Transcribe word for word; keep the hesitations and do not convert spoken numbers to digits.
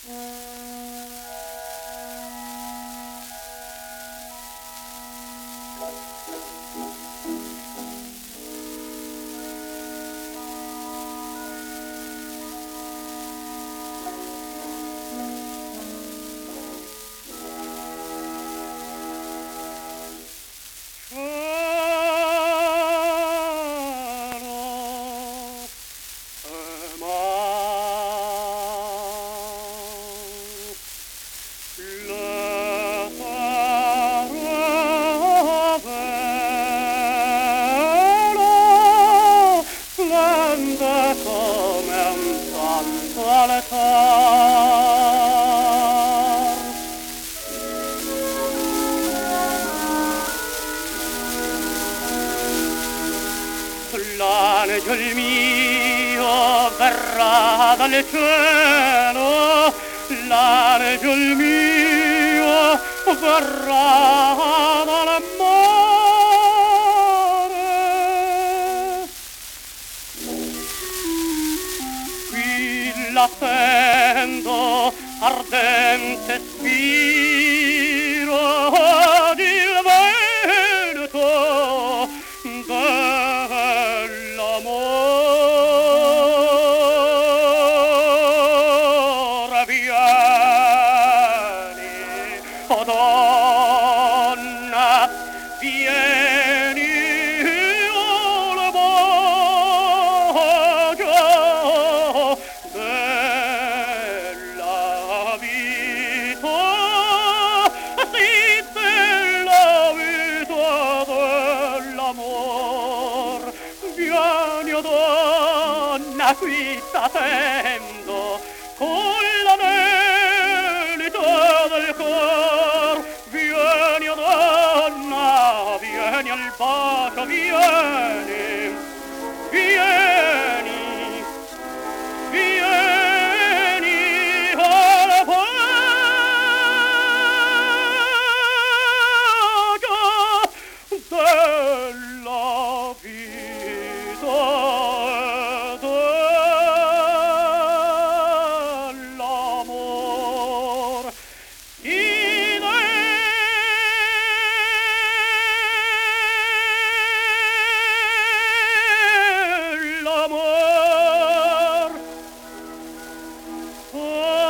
L'angel mio verrà dal cielo, l'angel mio verrà dal mare. Qui l'attendo ardente spiro il vento dell'amore. Vieni, o donna, vieni, io la voglio della vita, sì, della vita dell'amor. Vieni, o donna, qui t'attendo con l'anelito del cor. Vieni, o donna, vieni al bacio, vieni, vieni, vieni al bacio della vita e dell'amor. In l'amor. Oh,